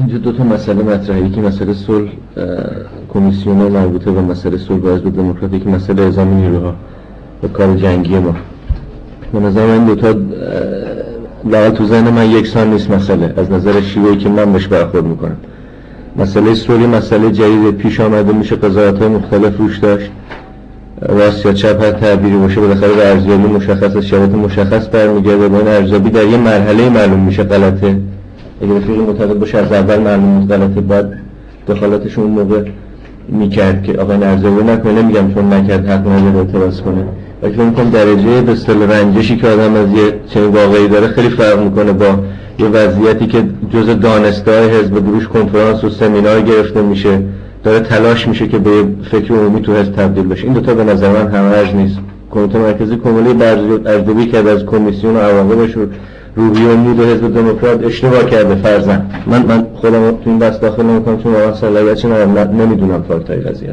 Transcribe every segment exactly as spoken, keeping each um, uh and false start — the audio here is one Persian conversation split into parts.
اینجا دو تا مسئله مطرحه، یکی مسئله صلح کمیسیون مربوطه به مسئله صلح با حزب دموکرات، یکی مسئله اعزام نیروها به کار جنگی ما. به نظر من این دو تا لااقل تو ذهن من یکسان نیست مسئله از نظر شیوهی که من بهش برخورد میکنم. مسئله صلح مسئله جدید پیش آمده، میشه قضاوت‌های مختلف روش داشت، راست یا چپ هر تعبیری باشه بالاخره به ارزیابی مشخص از شرایط مشخص برمیگرده. با این ارزیابی در یه مرحله معلوم میشه غلطه، اگه رفیق معتقد باشه از اول معلوم نیست غلطه، بعد دخالتشون اون موقع میکرد که آقا این ارزیابی نکنه. نمیگم چون نکرد حق نداره اعتراض کنه، ولی فکر می‌کنم درجه به اصطلاح رنجشی که آدم از یه چنین واقعی داره خیلی فرق میکنه با یه وضعیتی که جزء دانشگاه حزب دروش کنفرانس و سمینار گرفته میشه، داره تلاش میشه که به فکر عمومی تو حزب تبدیل بشه. این دوتا به نظر من همراه نیست. کمیته مرکزی کمالی ارزیابی کرده از کمیسیون و عواقبش و روحیه و مود حزب دموکرات اشتباه کرده فرضاً. من من خودم تو این بحث داخل نمی‌کنم چون واقعا صلاحیتی ندارم، نمیدونم فاکتای قضیه.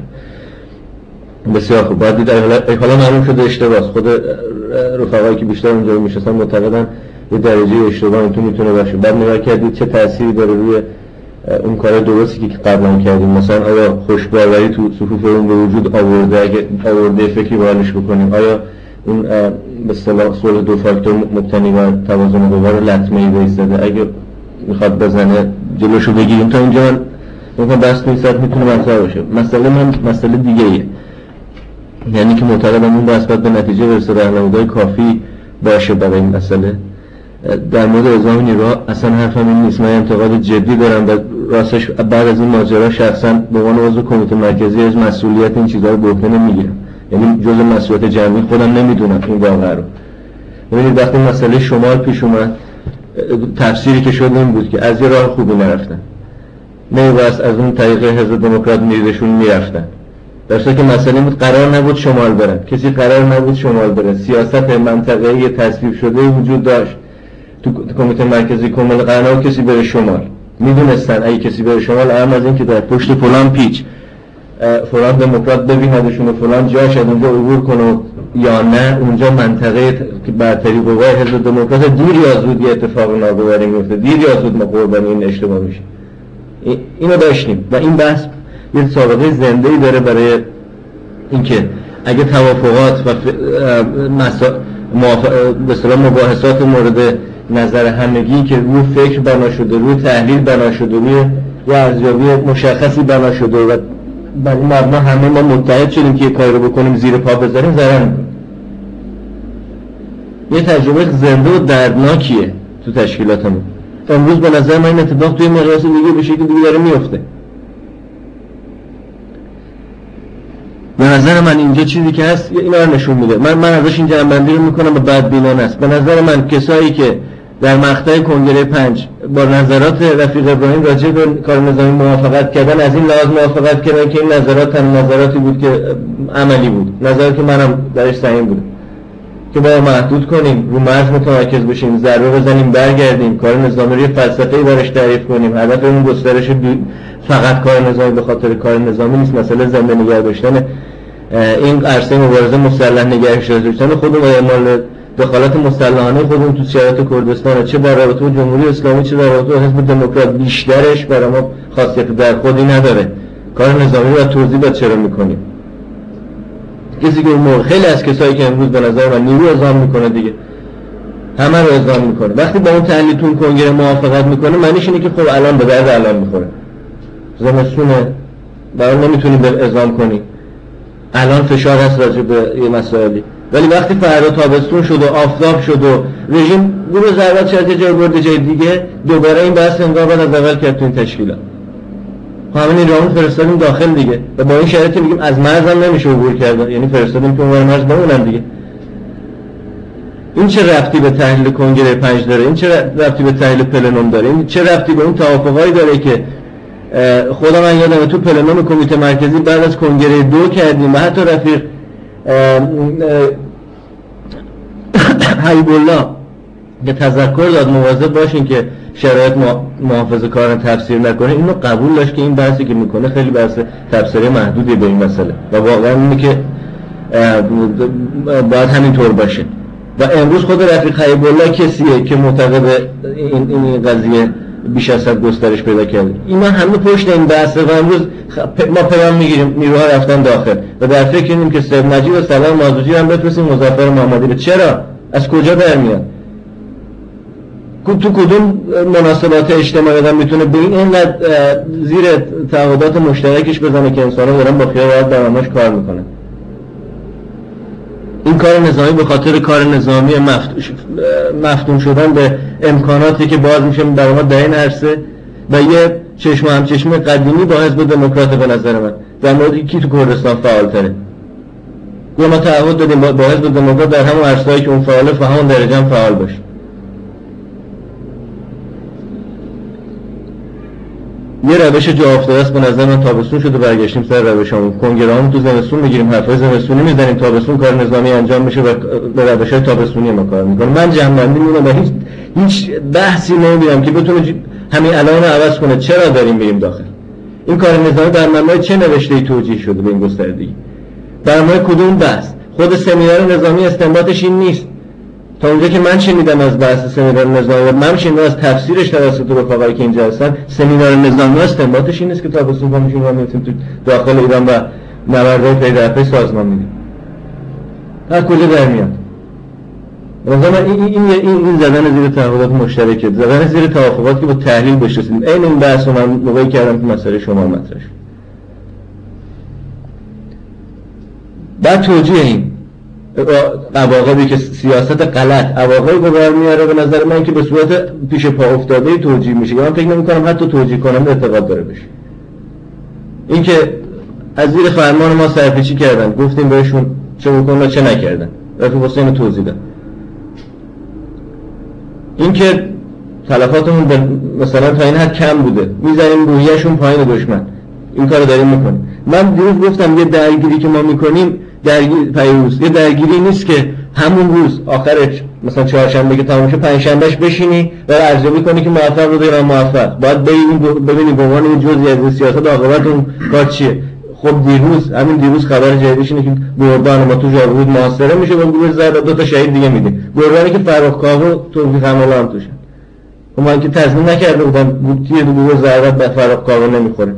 بسیار خوب، بعد در حالا معلوم شده اشتباهه. خود رفقایی که بیشتر اونجا میشستن معتقدن یه درجه اشتباه این تو میتونه باشه. بعد نگاه کردید چه تأثیری داره روی اون کار درستی که قبلا کردیم. مثلا آیا خوشباوری تو صفوف اون به وجود آورده؟ اگه آورده فکری به حالش بکنیم. آیا اون به اصطلاح صلح دو فاکتور مبتنی بر توازن قوا رو لطمه‌ای بایستاده؟ اگه میخواد بزنه جلوشو بگیریم. تا اینجا من میگم بس نیست میتونه مطرح باشه. مسئله من مسئله دیگه ایه، یعنی که معتقدم اون بحث باید به نتیجه برسه، راهنمودهای کافی باشه برای این مسئله. در مورد اعزام نیروها اصلا حرفم این نیست. من انتقاد جدی دارم و راستش بعد از این ماجرا شخصا به عنوان عضو کمیته مرکزی از مسئولیت این چیزا رو به عهده نمیگیرم، یعنی جزء مسئولیت جمعی خودم نمیدونم این واقعه رو. ببینید وقتی مسئله شمال پیش اومد، تفسیری که شد این بود که از یه راه خوبی نرفتن، میباید از اون طریق حزب دموکرات میریدشون میرفتن، در صورتی که مسئله بود قرار نبود شمال برن، کسی قرار نبود شمال بره. سیاست منطقه‌ای تصویب شده وجود داشت تو کمیته مرکزی کمال، قرار نبود کسی بره شمال. میدونستن اگه کسی بره شمال اهم از این که در پشت فلان پیچ فلان دموکرات ببیندشون و فلان جاش از اونجا عبور کنه یا نه، اونجا منطقه که برتری قوای حزب دموکرات دیر یا زود یه اتفاق ناگواری میفته، دیر یا زود ما قربانی این اشتباه میشه. اینو داشتیم و این بحث یه سابقه زنده‌ای داره برای اینکه اگه توافقات و مسا... موافق... به اصطلاح مباحثات مورد نظر همگی که روی فکر بنا شده، روی تحلیل بنا شده، روی یه ارزیابی مشخصی بنا شده و بر این مبنا همه ما متحد شدیم که یه کاری رو بکنیم زیر پا بذاریم، ضرر می‌کنه. یه تجربه زنده و دردناکیه تو تشکیلاتمون. امروز به نظر من این اتفاق توی مقیاس دیگه به شکل دیگه داره میفته. به نظر من اینجا چیزی که هست اینا رو نشون میده. من من ازش این جنبندی رو میکنم و بدبینانه است. به نظر من کسایی که در مقطع کنگره پنج با نظرات رفیق ابراهیم راجع به کار نظامی موافقت کردن، از این لحاظ موافقت کردن که این نظرات هم نظراتی بود که عملی بود، نظراتی که منم درش سعیم بودم که باید محدود کنیم، رو مرز متمرکز بشیم، ضربه بزنیم برگردیم، کار نظامی رو فلسفه‌ای براش تعریف کنیم. هدف اون گسترش فقط کار نظامی به خاطر کار نظامی نیست، مسئله زنده نگه داشتن این عرصه مبارزه مسلح نگهش داشتن خودمون و اعمال دخالت مسلحانه خودمون تو شرایط کردستان، چه در رابطه با جمهوری اسلامی چه در رابطه با حزب دموکرات، بیشترش برای ما خاصیت در خودی نداره. کار نظامی رو توضیح داد چرا میکنیم. کسی که اون خیلی از کسایی که امروز به نظر من نیرو اعزام میکنه دیگه همه رو اعزام میکنه، وقتی با اون تحلیلتون کنگره موافقت میکنه معنیش اینه که خب الان به درد الان میخوره، زمستونه برای نمیتونی به اعزام کنی، الان فشار هست راجع به یه مسائلی، ولی وقتی فردا تابستون شد و آفتاب شد و رژیم گروه ضربت شد یه جای برده جای دیگه، دوباره این بحث انگار بعد از اول کرد تو این تشکیلات. همین این راهون فرستادیم داخل دیگه و با این شرایطی میگیم از مرز هم نمیشه عبور کرد، یعنی فرستادیم که اونور مرز بمونن دیگه. این چه ربطی به تحلیل کنگره پنج داره؟ این چه ربطی به تحلیل پلنوم داره؟ این چه ربطی به اون توافقایی داره که خودم من یادمه تو پلنوم کمیته مرکزی بعد از کنگره دو کردیم و حتی رفیق حبیب الله که تذکر داد مواظب باشین که شرایط محافظه کاران تفسیر نکنه، اینو قبول داشت که این بحثی که میکنه خیلی بحث تفسیری محدودی به این مسئله و واقعا اینه که باید همینطور باشه. و امروز خود رفیق حبیب الله کسیه که معتقد این این قضیه بیش از حد گسترش پیدا کرده. اینا همه پشت این بحثه و امروز ما پیام میگیریم نیروها رفتن داخل و در فکر اینیم که سید نجیب و سلام مازوجی هم بفرستیم مظفر محمدی رو. چرا؟ از کجا در میاد؟ تو کدوم مناسبات اجتماعی آدم میتونه به این اینقدر زیر تعهدات مشترکش بزنه که انسان‌ها دارن با خیال راحت درآمدش کار میکنن؟ این کار نظامی به خاطر کار نظامی مفتون شدن به امکاناتی که باز میشه در ما در این عرصه و یه چشم و همچشم قدیمی با حزب دموکرات به نظر من در مورد کی تو کردستان فعال تره. ما تعهد دادیم با حزب دموکرات در همون عرصه‌ای که اون فعاله و همون درجه هم فعال باشه. یه روش جا افتاده است به نظر من. تابستون شده برگشتیم سر روشامون. کنگره‌هامون تو زمستون میگیریم، حرفای زمستونی میزنیم، تابستون کار نظامی انجام میشه و به روش‌های تابستونی ما کار میکنه. من جنبندی می‌کنم و هیچ هیچ بحثی نمی‌بینم که بتونه همین الان عوض کنه. چرا داریم میریم داخل؟ این کار نظامی در مبنای چه نوشته‌ای توجیه شده به این گستردگی؟ در مورد کدوم بحث؟ خود سمینار نظامی استنباطش این نیست. تا اونجا که من شنیدم از بحث سمینار نظامی، من شنیدم از تفسیرش توسط رفقایی که اینجا هستن، سمینار نظامی استنباطش این نیست که تابستون ما میشیم و میتونیم تو داخل ایران و نبردهای پی در پی سازمان میدیم. از کجا در میاد؟ مثلا این این این این زدن زیر تعهدات مشترکه، زدن زیر توافقات که با تحلیل بشه. این این بحث رو من موقعی کردم که مسئله شما مطرح شد. بعد توجیه این عواقبی که سیاست غلط عواقبی به بر میاره به نظر من که به صورت پیش پا افتاده توجیه میشه. من فکر نمی‌کنم حتی توجیه کننده اعتقاد داره بشه. این که از زیر فرمان ما سرپیچی کردن، گفتیم بهشون چه بکنن و چه نکردن، رفیق حسین توضیح داد. این که تلفاتمون مثلا تا این حد کم بوده، میذاریم روحیه‌شون پایین دشمن، این کارو داریم میکنیم. من دیروز گفتم یه درگیری که ما میکنیم درگیر پیروز یه درگیری نیست که همون روز آخرش مثلا چهارشنبه که تموم شه پنجشنبهش بشینی و ارزیابی کنی که موفق بودی یا موفق. باید ببینی به عنوان یه جزئی از سیاست عاقبت اون کار چیه. خب دیروز همین دیروز خبر جدیدش اینه که گردان ما تو جاوید محاصره میشه و گروه زرد دو تا شهید دیگه میده. گردانی که فرخ کاوه توفیق امالا هم توشن. من که تضمین نکرده بودم بودی گروه زرد به فرخ کاوه نمیخوره.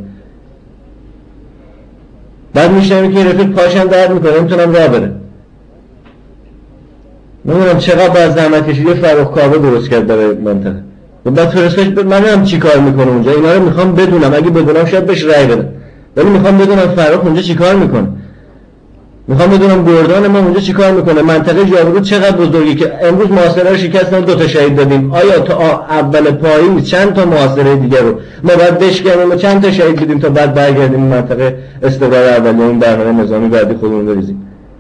بعد میشنم که این رفیق پاشم درد میکنه نمیتونم راه بره. نمیدونم چقدر باید زحمت کشیده فرخ کاوه درست کرد برای منطقه و بعد فرستش ب... من هم چی کار میکنه اونجا. اینا رو میخوام بدونم، اگه بدونم شاید بهش رأی بدم، ولی میخوام بدونم فرخ اونجا چی کار میکنه. میخوام بدونم گردان ما اونجا چی کار میکنه. منطقه جاورود چقدر بزرگی که امروز محاصره رو شکستن، دو تا شهید دادیم. آیا تا اول پاییز چند تا محاصره دیگه رو ما باید بشکنیم و چند تا شهید بدیم تا بعد برگردیم منطقه استقرار اولیه این برنامه نظامی بعدی خودمون بریزیم؟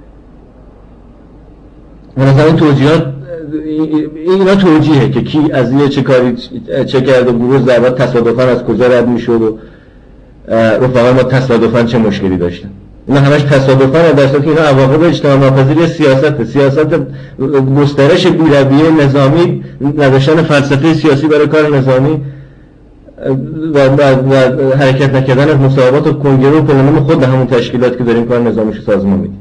مثلا این توجیهات اینا توجیهه که کی از یه چه کاری چه کرده، گروه ضربات تصادفاً از کجا رد میشد و رفقا ما تصادفاً چه مشکلی داشتن. اینا همش تصادفاً در صورتی که اینا عواقب اجتماع ناپذیری سیاست سیاست گسترش بی‌رویه نظامی، نداشتن فلسفه سیاسی برای کار نظامی و, و, و حرکت نکردن از مصاحبات و کنگره و پلنم خود همون تشکیلات که داریم کار نظامیش سازمان میدیم.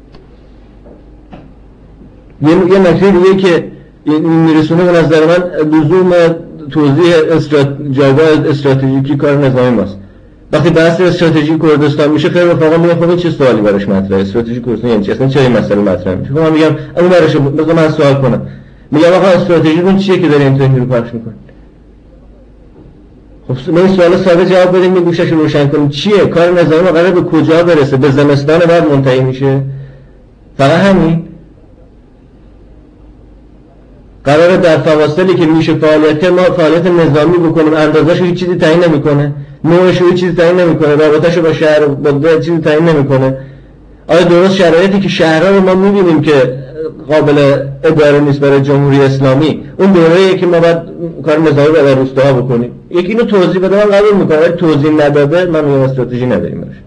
یه یه نکته دیگه که میرسونه به نظر من لزوم توضیح استرات... جایگاه استراتژیکی کار نظامی ماست. وقتی بحث استراتژی کردستان میشه خیلی رفقا میگن خب چه سوالی براش مطرحه؟ استراتژی کردستان یعنی چی؟ اصلا چه این مسئله مطرح میشه؟ من میگم اون براش مثلا من سوال کنم، میگم آقا استراتژیتون چیه که دارین اینطوری رو پخش میکنین؟ خب ما این سوال ساده جواب بدیم، یه گوشش رو روشن کنیم. چیه کار نظامی ما قراره به کجا برسه؟ به زمستان بعد منتهی میشه؟ فقط همین؟ قراره در فواصلی که میشه فعالیت ما فعالیت نظامی بکنیم، اندازه‌شو هیچ چیزی تعیین نمیکنه، نوعش هیچ چیزی تعیین نمیکنه، رابطه‌شو با شهر با چیزی تعیین نمیکنه. آیا درست شرایطی که شهرها رو ما می‌بینیم که قابل اداره نیست برای جمهوری اسلامی، اون دوره‌ایه که ما باید کار نظامی برای روستاها بکنیم؟ یکی اینو توضیح بده، من قبول می‌کنم، ولی توضیح نداده من میگم استراتژی نداریم براش.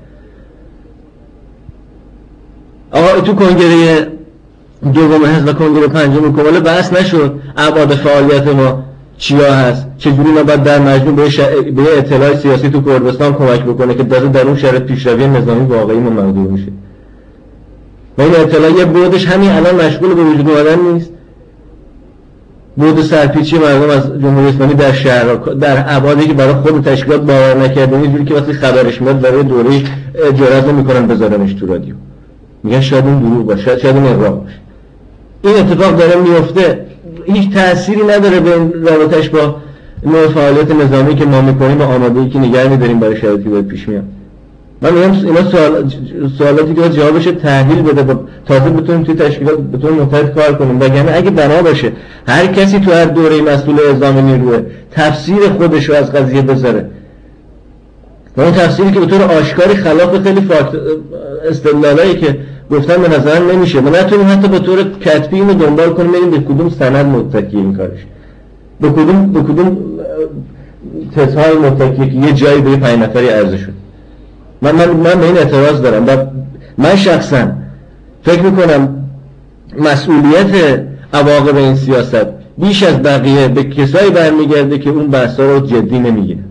آقا تو کنگره دوم حزب و کنگره پنجم کمال بحث نشد ابعاد فعالیت ما چیا هست، چجوری ما باید در مجموع به ش... به اطلاع سیاسی تو کردستان کمک بکنه که در در اون شرایط پیشروی نظامی واقعی ما مقدور میشه. و این اطلاع یه بودش همین الان مشغول به وجود اومدن نیست. بود سرپیچی مردم از جمهوری اسلامی در شهر در ابعادی که برای خود تشکیلات باور نکردن، اینجوری که وقتی خبرش میاد برای دوره جرأت نمیکنن بذارنش تو رادیو، میگن شاید این دروغ باشه، شاید شاید این اغراق باشه. این اتفاق داره میفته، هیچ تأثیری نداره به رابطش با نوع فعالیت نظامی که ما میکنیم و آمادگی که نگه می‌داریم برای شرایطی که پیش میاد. من میگم اینا سوال سوالاتی که جوابش تحلیل بده با تازه بتونیم توی تشکیلات بتونیم متحد کار کنیم. وگرنه اگه بنا باشه هر کسی تو هر دوره مسئول اعزام نیروه تفسیر خودش رو از قضیه بذاره و اون تفسیری که به طور آشکاری خلاف خیلی فاکت استدلالایی که گفتن به نظرم نمیشه، ما نتونیم حتی به طور کتبی اینو دنبال کنیم ببینیم به کدوم سند متکی این کارش، به کدوم به کدوم تزهای متکی که یه جایی به پنج نفری عرضه شد. من من من به این اعتراض دارم و من شخصا فکر میکنم مسئولیت عواقب این سیاست بیش از بقیه به کسایی برمیگرده که اون بحثا رو جدی نمیگیرن.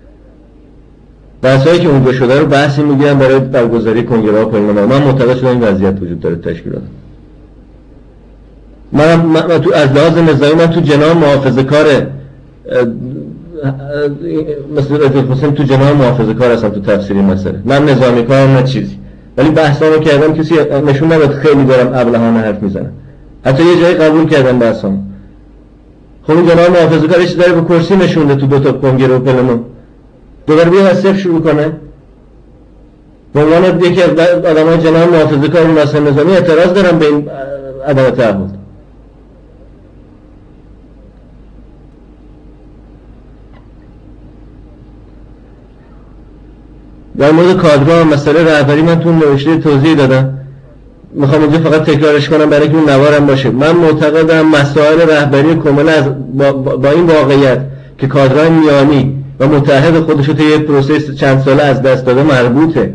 بحثایی که اونجا شده رو بحثی میگیرن برای برگزاری کنگره ها پایین‌نامه. من معتقد شدم این وضعیت وجود داره تشکیلات. من, من, من تو از لحاظ نظامی من تو جناح محافظه‌کار مثل رضا حسین تو جناح محافظه‌کار هستم تو تفسیر مسئله. من نظامی کارم نه چیزی. ولی بحثامو کردم کسی نشون نداد خیلی دارم ابلهانه حرف میزنم. حتی یه جایی قبول کردم بحثام. خب این جناح محافظه‌کار چیزی داره به کرسی نشونده تو دو تا کنگره و پلنو. دوباره بیا از صفر شروع کنه. به عنوان یکی از آدمای جناح محافظه‌کار مسئله نظامی اعتراض دارم به این عدم تعهد. در مورد کادرها مسئله رهبری من تو نوشته توضیح دادم، میخوام اینجا فقط تکرارش کنم برای که اون نوارم باشه. من معتقدم مسائل رهبری کامل از با, با این واقعیت که کادرهای میانی و متحد خودشو طی یک پروسه چند ساله از دست داده مربوطه.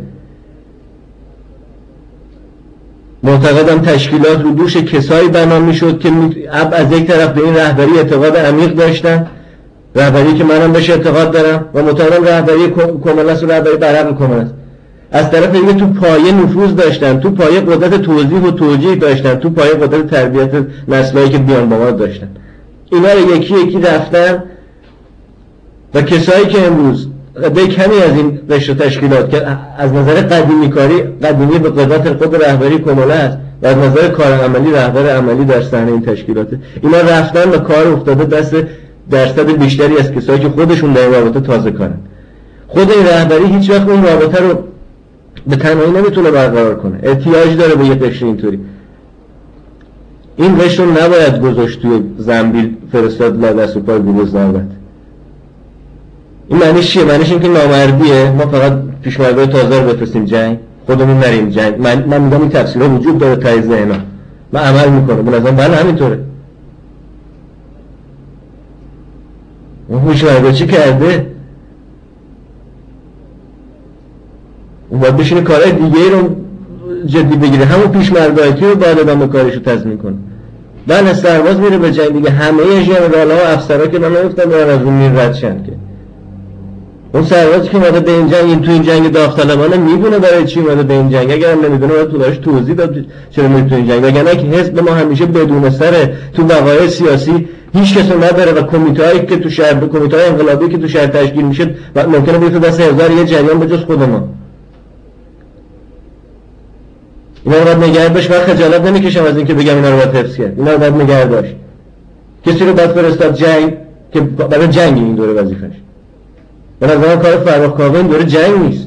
معتقدم تشکیلات رو دوش کسایی بنا میشد که از یک طرف به این رهبری اعتقاد عمیق داشتن، رهبری که منم بهش اعتقاد دارم و معتقدم رهبری کامل است و رهبری برعقل کامل است. از طرف دیگه تو پایه نفوذ داشتن، تو پایه قدرت توضیح و توجیه داشتن، تو پایه قدرت تربیت نسلایی که بیان با ما داشتن. اینا رو یکی یکی رفتن و کسایی که امروز به کمی از این رشته تشکیلات که از نظر قدیمی کاری قدیمی به قدرت خود رهبری کامل است و از نظر کار عملی رهبر عملی در صحنه این تشکیلاته، اینا رفتن و کار افتاده دست درصد بیشتری از کسایی که خودشون در رابطه تازه کارن. خود این رهبری هیچ وقت اون رابطه رو به تنهایی نمیتونه برقرار کنه، احتیاج داره به یک قشر اینطوری. این قشر رو نباید گذاشت توی زنبیل فرستاد لدست و پای گروه ضربت. این معنیش چیه؟ معنیش این که نامردیه، ما فقط پیشمردهای تازه رو بفرستیم جنگ، خودمون نریم جنگ. من, من میگم این تفسیرها وجود داره ته ذهنا، من عمل میکنه به نظرم بله همینطوره. اون پیشمرده چی کرده؟ اون باید بشینه کارهای دیگه رو جدی بگیره، همون پیشمردهایتی رو باید آدم به کارش رو تضمین کنه. بله سرباز میره به جنگ دیگه، همه ژنرال‌ها و افسرها که من نگفتم برن از اون میر رد شن که اون سربازی که اومده به این جنگ این تو این جنگ داوطلبانه میدونه برای چی اومده به این جنگ. اگر هم نمیدونه باید طولش توضیح داد چرا میره تو این جنگ. وگرنه که حزب ما همیشه بدون سر تو وقایع سیاسی هیچ کس رو نداره و کمیته‌هایی که تو شهر به کمیته‌های انقلابی که تو شهر تشکیل میشه و ممکنه بیفته دست هزار یه جریان به جز خود ما. اینا رو باید نگه داشت. من خجالت نمیکشم از اینکه بگم اینا رو باید حفظ کرد. اینا رو باید نگه داشت. کسی رو باید فرستاد جنگ که برای جنگ این دوره وظیفه‌ش. به نظرم کار فرخ کاوه این دوره جنگ نیست.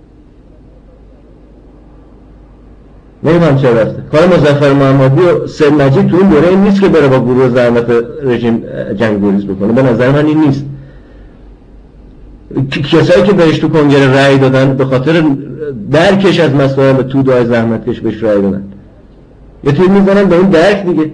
نمیدونم چرا رفته. کار مظفر محمدی و سید مجید تو این دوره این نیست که بره با گروه زحمت رژیم جنگ گریز بکنه. به نظر من این نیست. کسایی که بهش تو کنگره رأی دادن به خاطر درکش از مسائل توده‌های زحمتکش بهش رأی دادن. یه توی میزنن به این درک دیگه.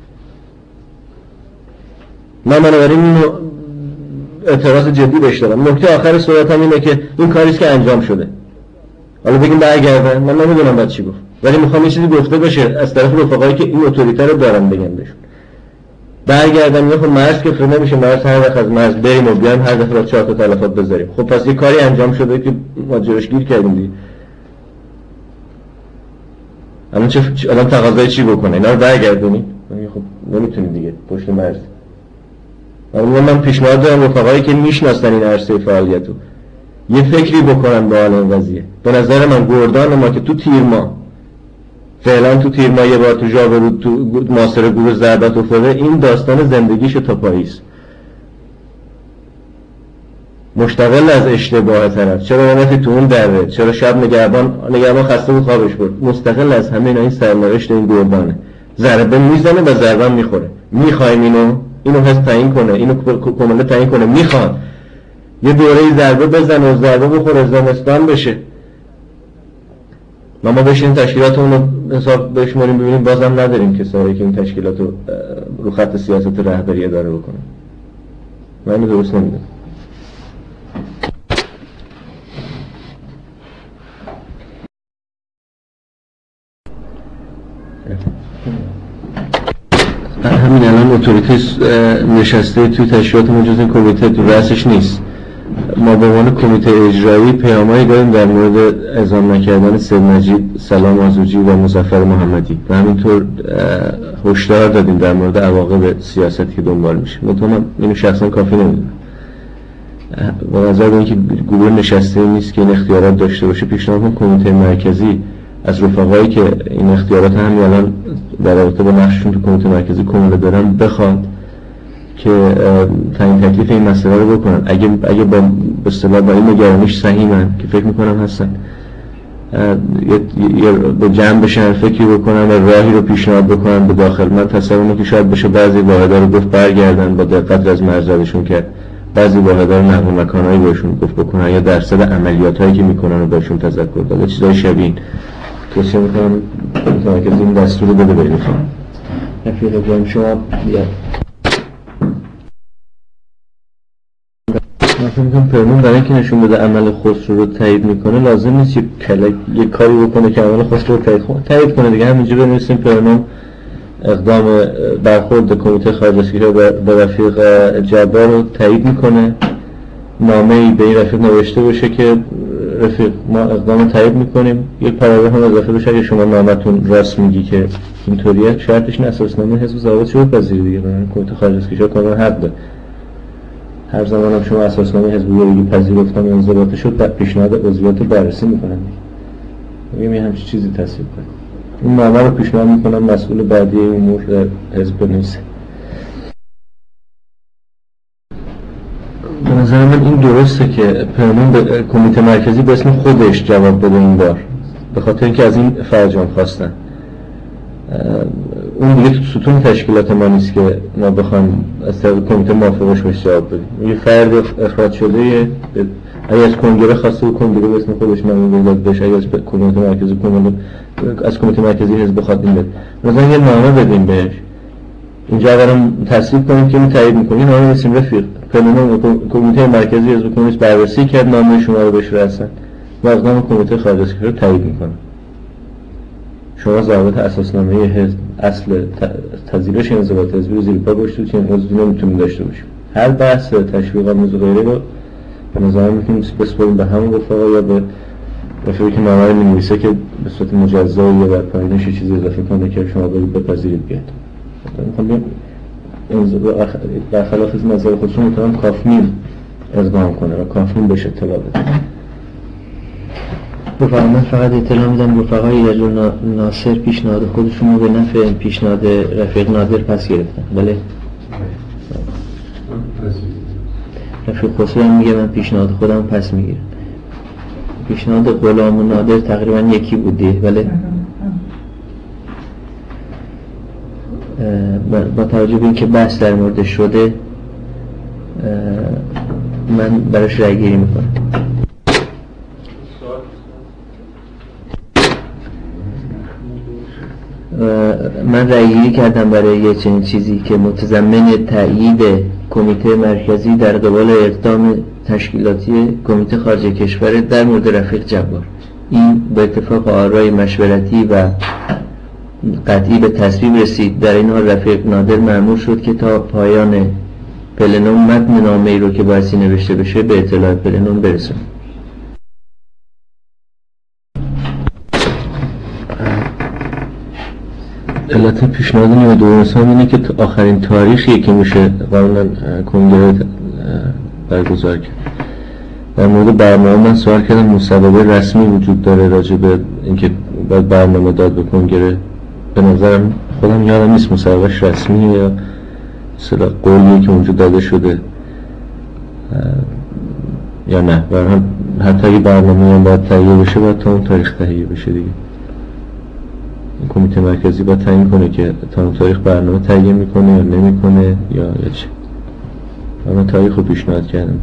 من بنابراین اینو اعتراض جدی بهش دارم. نکته آخر صحبتم اینه که این کاریست که انجام شده. حالا بگیم برگردن، من نمیدونم بعد چی گفت. ولی میخوام یه چیزی گفته بشه از طرف رفقایی که این اتوریته رو دارن بگم بهشون. برگردن میگه خب مرز که فرو نمیشه، مرز هر وقت از مرز بریم و بیایم هر دفعه چهار تا تلفات بذاریم. خب پس یه کاری انجام شده که ما جلوش گیر کردیم دیگه. الان چه الان تقاضای چی بکنه؟ اینا رو برگردونی؟ خب نمیتونی دیگه پشت مرز. اما من پیشنهاد دارم رفقایی که میشناسن این عرصه فعالیتو یه فکری بکنن به حال این قضیه. به نظر من گردان ما که تو تیر ما فعلا تو تیر ما یه بار تو ژاورود تو ماسر گروه ضربت افتاده، این داستان زندگیش تا پاییست، مشتغل از اشتباه طرف. چرا نفی تو اون دره؟ چرا شب نگهبان نگهبان خسته بود خوابش برد؟ مستقل از همه اینا این سرنوشت این گردانه. ضربه میزنه و ضربه میخوره. میخوایم اینو اینو حس تعیین کنه، اینو کمله تعیین کنه. میخواد یه دوره ضربه بزنه و ضربه بخوره زمستان بشه. ما ما بشین تشکیلات اونو حساب بشماریم ببینیم بازم نداریم کسایی که این تشکیلات رو رو خط سیاست رهبری اداره بکنه. من اینو درست نمیدونم. همین الان اتوریته نشسته توی تشکیلات ما جز این کمیته تو رأسش نیست. ما به عنوان کمیته اجرایی پیامایی داریم در مورد اعزام نکردن سید مجید سلام آذوقی و مظفر محمدی و همینطور هشدار دادیم در مورد عواقب سیاستی که دنبال میشه. من اینو شخصا کافی نمیدونم. به نظر میاد که گروه نشسته نیست که این اختیارات داشته باشه. پیشنهاد کنم کمیته مرکزی از رفقایی که این اختیارات همین الان در رابطه با نقششون تو کمیته مرکزی کموله دارن بخواد که تعیین تکلیف این مسئله رو بکنن. اگه اگه با به اصطلاح با این نگرانیش صحیحن که فکر میکنم هستن، یه به جمع بشن فکری بکنن و راهی رو پیشنهاد بکنن به داخل. من تصور که شاید بشه بعضی واحدها رو گفت برگردن با دقت از مرزادشون کرد، بعضی واحدها رو نقل مکانایی بهشون گفت بکنن یا درصد عملیاتایی که میکنن رو بهشون تذکر داد. چیزای شبیه توصیه میکنم که این دستور رو بده بریم. رفیق ابراهیم شما بیا. من فکر میکنم فرمون برای اینکه نشون بده عمل خسرو رو تایید میکنه لازم نیست یک کلک یک کاری بکنه که عمل خسرو رو تایید کنه تایید کنه دیگه. همینجا بنویسیم فرمون اقدام برخورد کمیته خارج از کشور به رفیق جبار رو تایید میکنه. نامه‌ای به این رفیق نوشته باشه که رفیق ما اقدام تایید میکنیم. یک پاراگراف هم اضافه بشه اگه شما نامتون راست میگی که اینطوریه. شرطش این اساسنامه حزب ضوابط شو بپذیرید دیگه. من کمیته خارج از کشور کاملا حق داره. هر زمان هم شما اساسنامه حزب رو پذیرفتن و انضباط شد بعد پیشنهاد عضویت رو بررسی میکنن دیگه. میگم همچین چیزی تصویب کنید. این نامه رو پیشنهاد میکنم مسئول بعدی امور در حزب بنویسه. به نظر من این درسته که پیمان به کمیته مرکزی به اسم خودش جواب بده این بار، به خاطر اینکه از این فرجام خواستن. اون دیگه تو ستون تشکیلات ما نیست که ما بخوایم از طریق کمیته موافقش بهش جواب بدیم. یه فرد اخراج شده اگه از کنگره خواسته و کنگره به اسم خودش نامه داد بشه، اگه از کمیته مرکزی کمیته از کمیته مرکزی حزب بخواد این بده مثلا یه نامه بدیم بهش اینجا اگرم تصویب کنیم که می تایید میکنیم. نامه نویسیم رفیق فلان کمیته مرکزی حزب کمونیست بررسی کرد نامه شما رو بهش رسن و اقدام کمیته خارج از کشور تایید میکنه. شما ضوابط اساسنامه حزب اصل تذیرش انضباط حزبی رو زیر پا گذاشتید که این عضو نمیتونیم داشته باشیم. هر بحث تشویق موضوع غیره رو به نظر میتونیم بسپاریم به همون رفقا یا به رفیقی که نامه می‌نویسه که به صورت مجزا یا در پایینش چیزی اضافه کنه که شما برید بپذیرید بیاد. میخوام در خلاف از نظر خودشون میتونم کافمین اقدام کنه و کافمین بهش اطلاع بده. رفقا من فقط اطلاع میدم رفقای رجل ناصر پیشنهاد خودشون رو به نفع پیشنهاد رفیق نادر پس گرفتن. بله رفیق خسرو هم میگه من پیشنهاد خودم پس میگیرم. پیشنهاد غلام و نادر تقریبا یکی بودی. بله با توجه به اینکه بحث در مورد شده من براش رای گیری میکنم. من رای گیری کردم برای یه چنین چیزی که متضمن تأیید کمیته مرکزی در قبال اقدام تشکیلاتی کمیته خارج کشور در مورد رفیق جبار. این با اتفاق آرای مشورتی و قطعی به تصویب رسید. در این حال رفیق نادر مأمور شد که تا پایان پلنوم متن نامه‌ای رو که بایستی نوشته بشه به اطلاع پلنوم برسونه. علت پیشنهاد نیمه دوم اسلام اینه که آخرین تاریخیه که میشه قانونا کنگره برگزار کرد. در مورد برنامه من سوال کردم مصوبه رسمی وجود داره راجع به اینکه باید برنامه داد به کنگره. به نظرم خودم یادم نیست مصوبهش رسمیه یا اصطلاح قولیه که اونجا داده شده یا نه. برای حتی اگه برنامه هم باید تهیه بشه باید تا اون تاریخ تهیه بشه دیگه. کمیته مرکزی باید تعیین کنه که تا اون تاریخ برنامه تهیه میکنه یا نمیکنه یا یا چه. من تاریخ رو پیشنهاد کردم.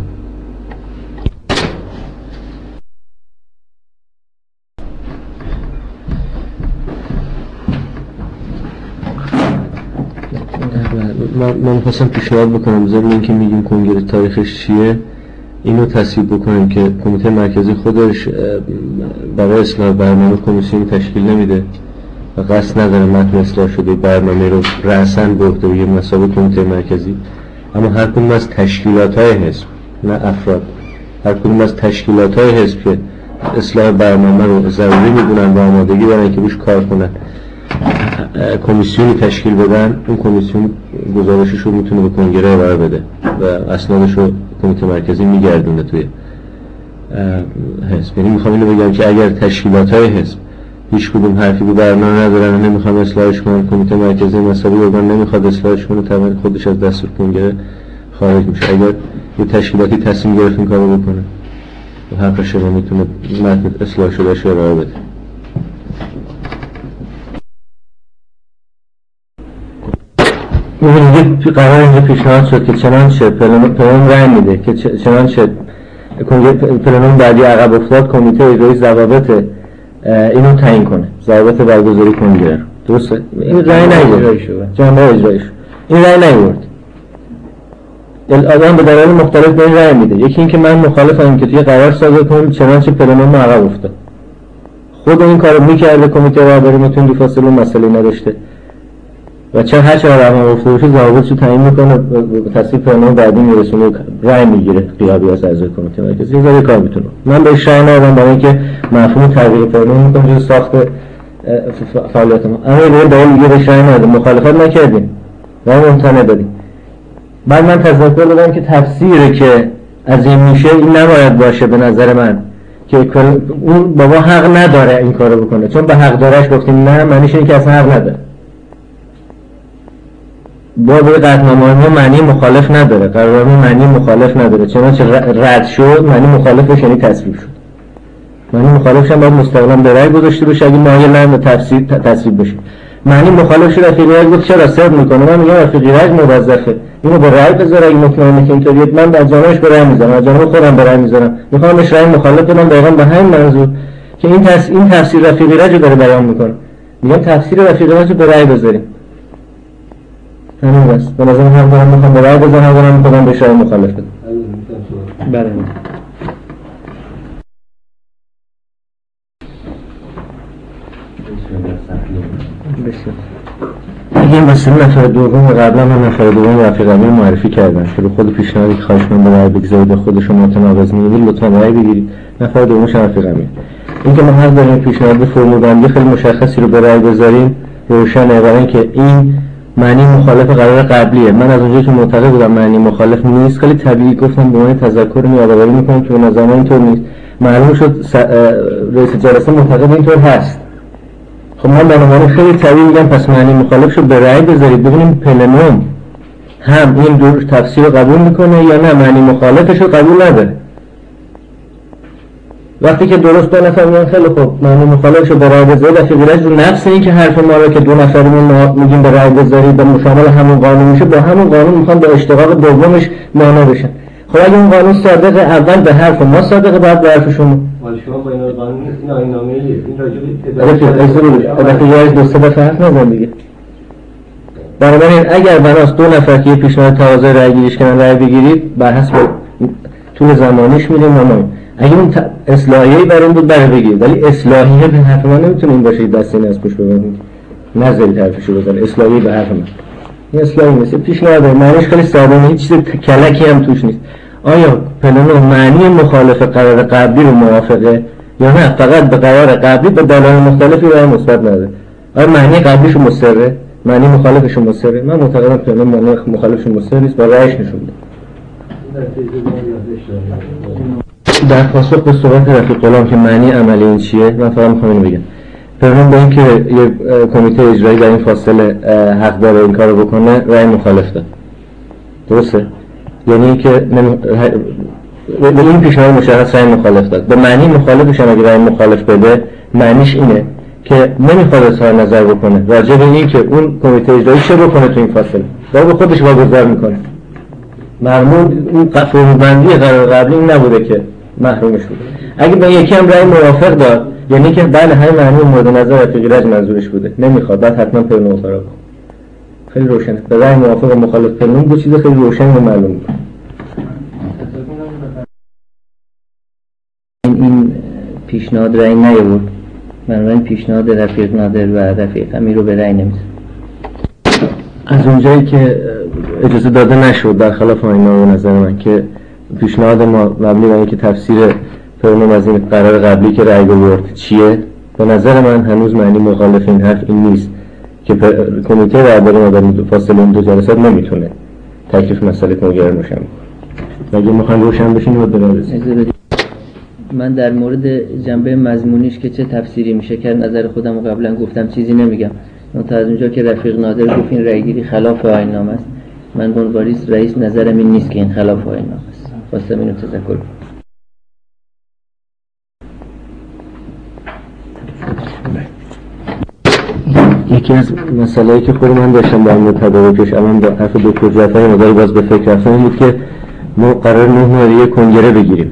من میخواستم پیشنهاد بکنم ضمن اینکه میگیم کنگره تاریخش چیه اینو تصویب بکنیم که کمیته مرکزی خودش برای اصلاح برنامه کمیسیون تشکیل نمیده و قصد نداره متن اصلاح شده برنامه رو رأساً به عهده بگیره مسابقه کمیته مرکزی، اما هر کدوم از تشکیلات‌های حزب نه افراد، هر کدوم از تشکیلات‌های حزب که اصلاح برنامه رو ضروری میدونن و آمادگی دارن که روش کار کنن کمیسیونی تشکیل بدن، اون کمیسیون گزارشش رو میتونه به کنگره ارائه بده و اسنادش رو کمیته مرکزی میگردونه توی حزب. یعنی میخوام اینو بگم که اگر تشکیلات‌های حزب هیچ کدوم حرفی به برنامه ندارن و نمیخوام اصلاحش کنن، کمیته مرکزی مسئله ارگان نمیخواد اصلاحش کنه، طبعا خودش از دستور کنگره خارج میشه. اگر یه تشکیلاتی تصمیم گرفت این کارو بکنه و حقش رو میتونه متن اصلاح شدهش رو ارائه بده. می‌بینید قرار اینجا پیشنهاد شد که چنانچه پلنوم رأی میده که چنانچه پلنوم بعدی عقب افتاد کمیته اجرایی ضوابط اینو تعیین کنه، ضوابط برگزاری کنگره. درسته؟ این رأی نیورد جنبه اجرایش این رأی نیورد. آدم به دلایل مختلف به این رأی میده. یکی این که من مخالفم که توی قرار صادر کنیم چنانچه پلنوم عقب افتاد. خود این کارو میکرده کمیته رهبری میتونه بی فاصله مسئله نداشته و چه هر چه رقم گفته باشه ضوابطش رو تعیین میکنه به تصویب پلنوم بعدی میرسونه رأی میگیره غیابی از اعضای کمیته مرکزی. این کار کار میتونه. من بهش رأی ندادم برای اینکه مفهوم تغییر پلنوم میکنه جز ساخت فعالیت ما. اما این دلیل دیگه بهش رأی ندادم، مخالفت نکردیم و ممتنع دادیم. بعد من تذکر دادم که تفسیری که از این میشه این نباید باشه به نظر من که اون بابا حق نداره این کارو بکنه، چون به حق دارش گفتیم نه معنیش اینه که اصلا حق نداره. با به قطعنامه معنی مخالف نداره، قرارنامه معنی مخالف نداره، چنانچه رد شد معنی مخالفش یعنی تصویب شد. معنی مخالفش هم باید مستقلاً به رأی گذاشته بشه اگه مایل نه به تفسیر تصویب بشه. معنی مخالف شد رفیقی رأی گفت چرا صدق میکنه، من میگم رفیقی رأی موظفه اینو به رأی بذاره اگه مطمئنه که اینطوریه. من از جانبش به رأی میذارم، از جانب خودم به رأی میذارم، میخوام بهش رأی مخالف بدم دقیقاً به همین منظور که این تس این تفسیر رفیقی رأی داره بیان میکنه. میگم تفسیر رفیقی رأی به رأی بذاریم. همین بس. به نظرم هم دارم میخوام به رأی بزنم، هم دارم میخوام به رأی مخالف بدم. بله. بسیار. اگه این مسئله نفر دوم قبلا من نفر دوم رفیق قبلی معرفی کردم که رو خود پیشنهادی که خواهش من به رأی بگذارید خودشون متناقض می‌بینید لطفا رأی بگیرید. نفر دومش رفیق قبلی. اینکه ما حق داریم پیشنهاد فرمول بندی خیلی مشخصی رو به رأی بذاریم روشنه، برای اینکه این معنی مخالف قرار قبلیه. من از اونجایی که معتقد بودم معنی مخالف نیست خیلی طبیعی گفتم به معنی تذکر یادآوری می‌کنم که به نظر من اینطور نیست. معلوم شد رئیس جلسه معتقد اینطور هست. خب من بنابراین خیلی طبیعی میگم پس معنی مخالف شو به رأی بذارید ببینیم پلنوم هم این دور تفسیر رو قبول میکنه یا نه معنی مخالفش رو قبول نداره. وقتی که درست دو نفر میگن خیلی خوب معنی مخالفش رو به رأی بذارید رفیق رو نفس این که حرف ما رو که دو نفرمون میگیم به رأی بذارید به مشامل همون قانون میشه، با همون قانون میخوان به اشتقاق دومش معنا بشن. خب اگه اون قانون صادق اول به حرف ما صادقه بعد به حرف شما. ولی شما با این قانون این آیین‌نامه‌ای این راجع به یه دو سه دفعه حرف نزن دیگه. بنابراین اگر بناست دو نفر که یه پیشنهاد تقاضای رأی گیریش کنن رأی بگیرید بر حسب طول زمانیش میدیم ما. اگه اون اصلاحیه‌ای برام بود برای بگیرید، ولی اصلاحیه به حرف ما نمیتونه این باشه دستی از پشت ببرید. نذارید حرفشو بزنه. اصلاحیه به حرف ما. این اصلاحی نیست. پیشنهاد معنیش خیلی ساده نیست، هیچ چیز کلکی هم توش نیست. آیا پلنوم معنی مخالف قرار قبلی رو موافقه یا نه فقط به قرار قبلی به دلایل مختلفی رأی مثبت نده؟ آیا معنی قبلیشون مصره؟ معنی مخالفشون مصره؟ من معتقدم پلنوم معنی مخالفشون مصره نیست و رأیش نشون میده. در پاسخ به صحبت رفیق غلام که معنی عملی این چیه، من فقط میخوام اینو بگم. پلنوم به این که یه کمیته اجرایی در این فاصله حق داره این کارو بکنه رأی مخالف داد. درسته؟ یعنی اینکه به این پیشنهاد مشخص رأی مخالف داد. به معنی مخالفش هم اگه رأی مخالف بده، معنیش اینه که نمیخواد اظهار نظر بکنه راجع به این که اون کمیته اجرایی چه بکنه تو این فاصله. داره به خودش واگذار میکنه. مرمون اون فرمولبندی قرار قبلی این نبوده که محرومش بود. اگه به یکی هم رأی موافق داد، یعنی که بله های معنی مورد نظر رفیق رج منظورش بوده، نمیخواد، بعد حتما پلنوم اعتراض کنه. خیلی روشنه. به رأی موافق و مخالف پلنوم دو چیز خیلی روشن و معلوم بود. این پیشنهاد رأی نیاورد. بنابراین پیشنهاد رفیق نادر و رفیق امیر رو به رأی نمی‌رسه. از اونجایی که اجازه داده نشد برخلاف آیین‌نامه به نظر من که پیشنهاد ما مبنی بر اینکه تفسیر پلنوم از این قرار قبلی که رأی آورد چیه، به نظر من هنوز معنی مخالف این حرف این نیست که کمیته رهبری ما در فاصله این دو جلسات نمیتونه تکلیف مسئله کنگره روشن کنه. اگه میخوان روشن بشین رو ببرید. من در مورد جنبه مضمونیش که چه تفسیری میشه کرد نظر خودم رو قبلا گفتم، چیزی نمیگم. منتها از اونجا که رفیق نادر گفت این رأیگیری خلاف آیین‌نامه است، من به عنوان رئیس نظرم این نیست که این خلاف آیین‌نامه است. خواستم اینو تذکر کنم. یکی از مسائلی که خود من داشتم در مورد تدارکش الان با حرف دکتر جعفری مداری باز به فکر رفتم این بود که ما قرار نه ماه یک کنگره بگیریم.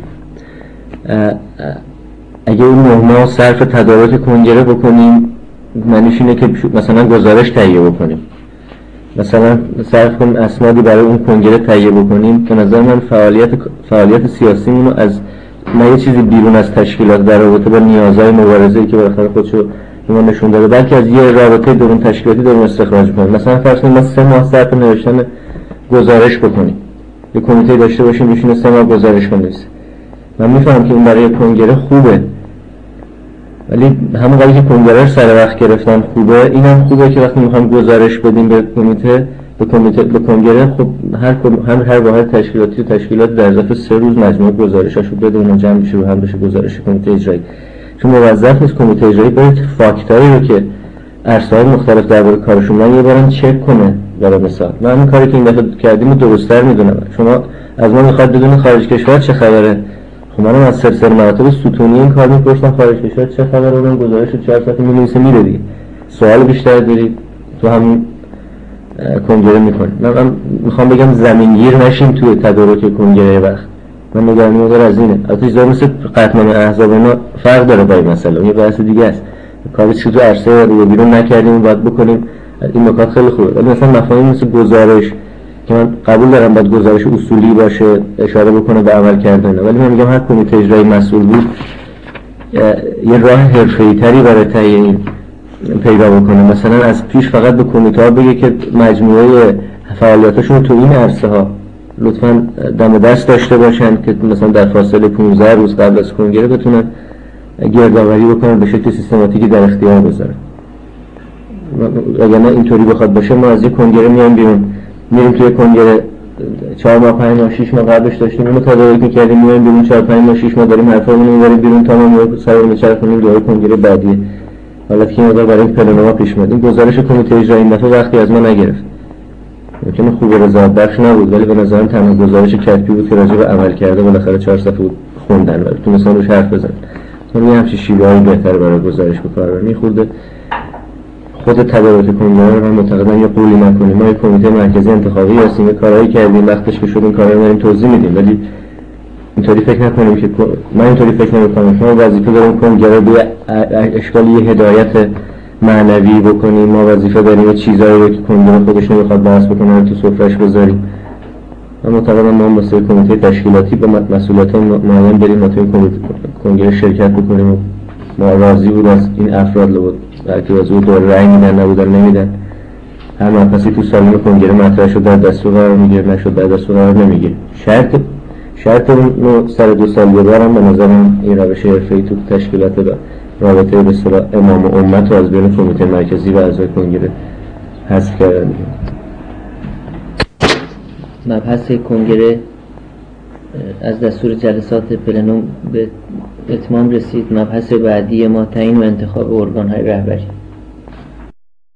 اگه اون نه ماه صرف تدارک کنگره بکنیم معنیش اینه که مثلا گزارش تهیه بکنیم، مثلا صرف کنیم اسنادی برای اون کنگره تهیه بکنیم. به نظر من فعالیت فعالیت سیاسیمون رو از نه یه چیزی بیرون از تشکیلات در رابطه با نیازهای مبارزه‌ای که بالاخره خودشو ما نشون داده، بلکه از یه رابطه درون تشکیلاتی داریم استخراج می‌کنیم. مثلا فرض کنیم ما سه ماه صرف نوشتن گزارش بکنیم، یه کمیته داشته باشیم بشینه سه ماه گزارش بنویسه. من میفهمم که اون برای کنگره خوبه، ولی همون قضیه که کنگره رو سر وقت گرفتن خوبه، اینم خوبه که وقتی میخوام گزارش بدیم به کمیته به کمیته به کنگره، خب هر هر هر واحد تشکیلاتی و تشکیلات در ظرف سه روز مجموع گزارشاشو بده اون جمع بشه و هم بشه گزارش کمیته اجرایی. چون موظف نیست کمیته اجرایی باید فاکتایی رو که عرصه‌های مختلف درباره کارشون من یه بارم چک کنه. برای مثال من این کاری که این دفعه کردیم رو درست‌تر میدونم. شما از ما میخواد بدون خارج کشور چه خبره؟ خب منم از سلسله مراتب ستونی این کار می‌پرسم خارج کشور چه خبره، اون گزارش رو چهار ساعت می‌نویسه میره دیگه. سوال بیشتر دارید تو همین کنگره می‌کنید. من میخوام بگم زمینگیر نشیم توی تدارک کنگره وقت. من نگرانی مدار از اینه. البته چیزا مثل قطعنامه احزاب اینا فرق داره با این مسئله، یه بحث دیگه است. کاری که تو عرصه رو بیرون نکردیم باید بکنیم، این نکات خیلی خوبه. ولی مثلا مفاهیم مثل گزارش که من قبول دارم باید گزارش اصولی باشه، اشاره بکنه به عمل کردن، ولی من میگم هر کمیته اجرایی مسئول بود یه راه حرفه‌ای‌تری برای تعیین پیدا بکنه. مثلا از پیش فقط به کمیته‌ها بگه که مجموعه فعالیتاشون تو این عرصه ها لطفاً دم دست داشته باشن که مثلا در فاصله پانزده روز قبل از کنگره بتونن گردآوری بکنن به شکل سیستماتیکی در اختیار بذارن. اگر نه اینطوری بخواد باشه ما از یک کنگره میایم بیرون، میریم توی کنگره چهار ماه پنج ماه شش ماه قبلش داشتیم اونو تدارک می‌کردیم، میایم بیرون چهار پنج ماه شش ماه داریم حرفامون رو می‌بریم بیرون تا ما میایم سر می‌چرخونیم دوباره کنگره بعدی. حالا که این برای این پلنوما پیش میاد. این گزارش کمیته اجرایی این دفعه وقتی از ما نگرفت. ممکنه خوب رضایت بخش نبود ولی به نظرم تنها گزارش کتبی بود که راجع به عمل کرده بالاخره چهار صفحه خوندن و تونستن روش حرف بزنن. مثلا یه همچین شیوه‌ای بهتره برای گزارش به کار ببریم. خورده خود تدارک کنگره رو من معتقدم یه قولی نکنیم. ما یک کمیته مرکزی انتخابی هستیم، کارهایی کردیم، وقتش که شد این کارا رو داریم توضیح میدیم، ولی اینطوری فکر نکنیم که من اینطوری فکر نمی‌کنم ما وظیفه داریم کنگره به اشکال یه هدایت معنوی بکنیم، ما وظیفه داریم چیزایی رو که کنگره خودش نمیخواد بحث بکنه تو سفره‌اش بذاریم. من معتقدم ما واسه کمیته تشکیلاتی با مسئولیت معین بریم ما تو این کنگره شرکت بکنیم و ما راضی بود از این افراد لو بلکه از اون دور رأی میدن نبودن نمیدن، هر مبحثی تو سالن کنگره مطرح شد در دستور قرار میگیره، نشد در دستور قرار نمیگیره. شرط شرط رو سر دو سال یه بارم به نظرم این روش حرفه‌ای تو تشکیلات داره. رابطه به اصطلاح امام و امت رو از بین کمیته مرکزی و اعضای کنگره حذف کردن. مبحث کنگره از دستور جلسات پلنوم به اتمام رسید. مبحث بعدی ما تعیین و انتخاب ارگان‌های رهبری.